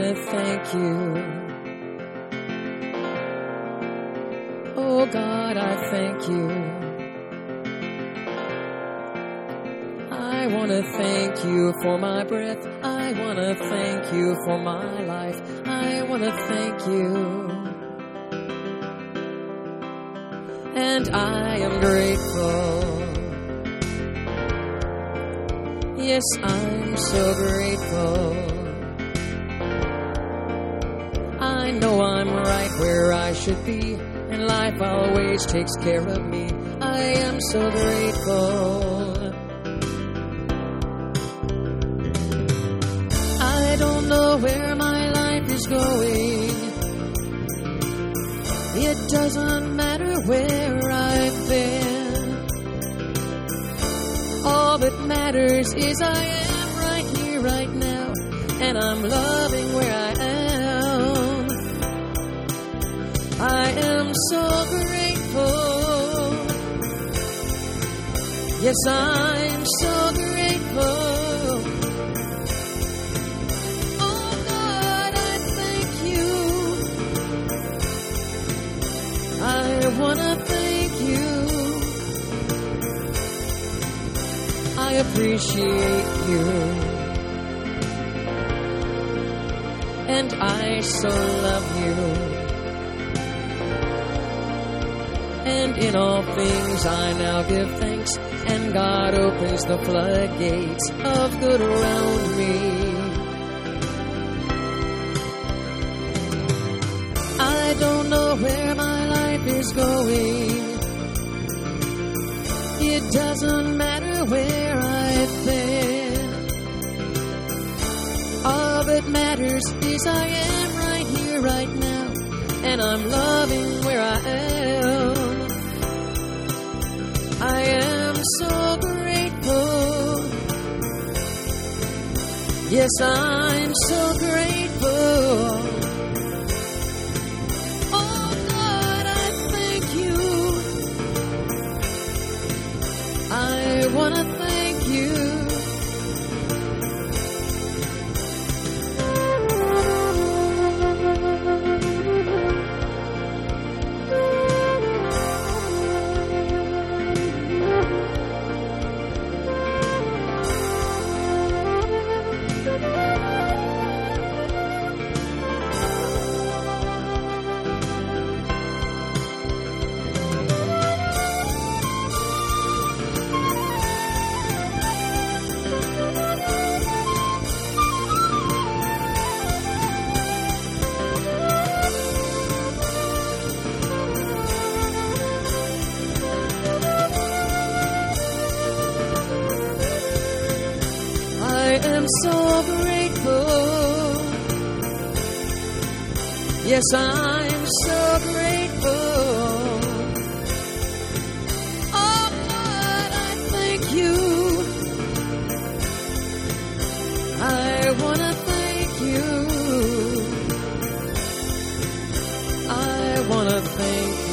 to thank you. Oh God, I thank you. I want to thank you for my breath. I want to thank you for my life. I want to thank you. And I am grateful. Yes, I'm so grateful. I know I'm right where I should be, and life always takes care of me. I am so grateful. I don't know where my life is going. It doesn't matter where I've been. All that matters is I am right here, right now, and I'm loving where I am. I am so grateful. Yes, I'm so grateful. Oh God, I thank you. I want to thank you. I appreciate you. And I so love you. And in all things I now give thanks, and God opens the floodgates of good around me. I don't know where my life is going. It doesn't matter where I've been. All that matters is I am right here, right now, and I'm loving where I am. I am so grateful. Yes, I'm so grateful. Oh God, I thank you. I want to thank you. I am so grateful. Yes, I'm so grateful. Oh God, I thank you. I want to thank you. I want to thank you.